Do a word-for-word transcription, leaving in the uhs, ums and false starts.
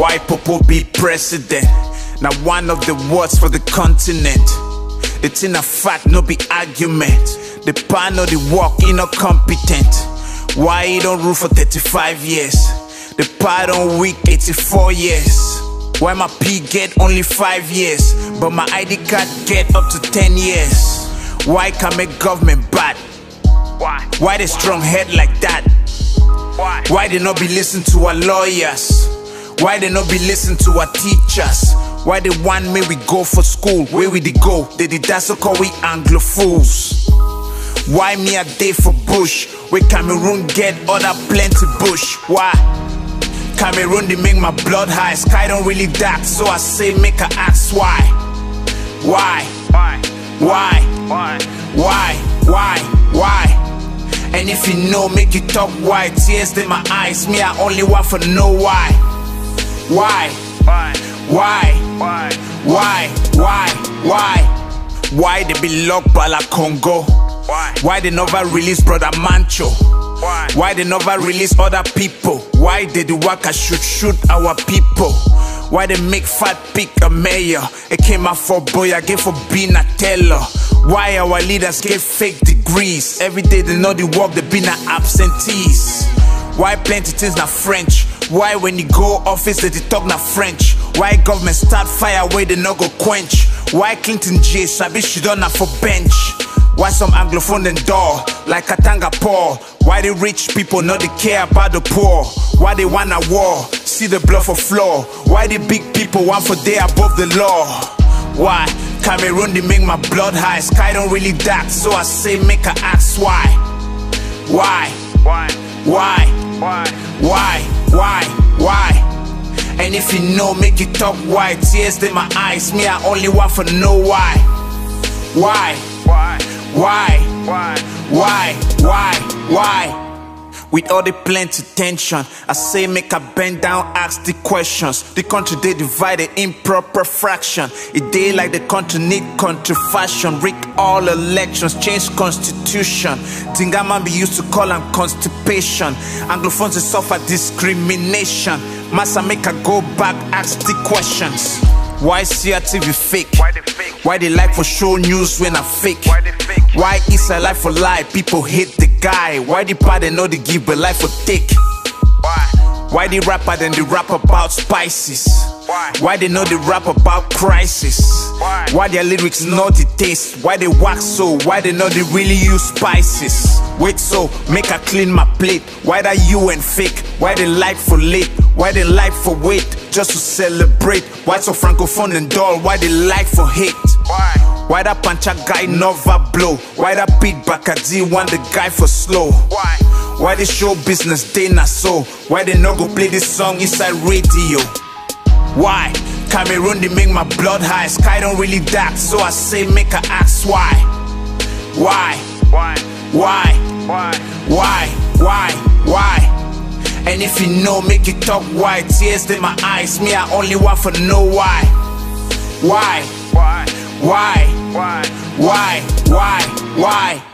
Why Popo be president? Now one of the words for the continent. The thing a fact, no be argument. The pan or the work, he not competent. Why he don't rule for thirty-five years? The part on week eighty-four years. Why my P get only five years, but my I D card get up to ten years? Why can make government bad? Why? Why they strong head like that? Why? Why they not be listen to our lawyers? Why they not be listen to our teachers? Why they want me we go for school? Where we they go? They did that so call we Anglophones. Why me a day for bush? Where Cameroon get other plenty bush? Why? Cameroon they make my blood high. Sky don't really dark, so I say make her ask why. Why? Why? Why? Why? Why? Why? Why? And if you know, make you talk why. Tears in my eyes, me I only want for know why. Why? Why? Why? Why? Why? Why? Why? Why they be locked by la Congo? Why? Why they never release Brother Mancho? Why? Why they never release other people? Why they do work I should shoot our people? Why they make fat pick a mayor? It came out for boy, I gave for being a teller. Why our leaders get fake degrees? Every day they know the work, they be na absentees. Why plenty things na French? Why when you go office they, they talk na French? Why government start fire where they no go quench? Why Clinton J sabi she done na for bench? Why some Anglophone and door like Katanga Paul? Why the rich people know they care about the poor? Why they want a war? See the blood for floor. Why the big people want for day above the law? Why? Cameroon they make my blood high. Sky don't really dark, so I say make her ask why. Why? Why? Why? Why? Why? Why? Why? And if you know, make you talk why. Tears in my eyes, me I only want for know why. Why? Why? Why? Why? Why? Why? Why? With all the plenty tension, I say make a bend down, ask the questions. The country they divided in proper fraction. It day like the country need country fashion. Rig all elections, change constitution. Tingaman be used to call them constipation. Anglophones they suffer discrimination. Massa make a go back, ask the questions. Why C R T V fake? Why they fake? Why they like for show news when I fake? Why they fake? Why is a life for lie? People hate the guy. Why the part they know they give but life for take? Why? Why the rapper then they rap about spices? Why? Why they know they rap about crisis? Why? Why their lyrics know the taste? Why they wax so? Why they know they really use spices? Wait so, make I clean my plate. Why that you and fake? Why they like for late? Why they like for wait? Just to celebrate. Why so francophone and dull? Why they like for hate? Why? Why that pancha guy never blow? Why that beat Bakadi want the guy for slow? Why? Why they show business day na so? Why they no go play this song inside radio? Why? Cameroon they make my blood high. Sky don't really dark, so I say make her ask why. Why? Why? Why? Why? Why? Why? Why? And if you know, make you talk why. Tears in my eyes, me I only want for know why. Why? Why? Why? Why? Why? Why? Why?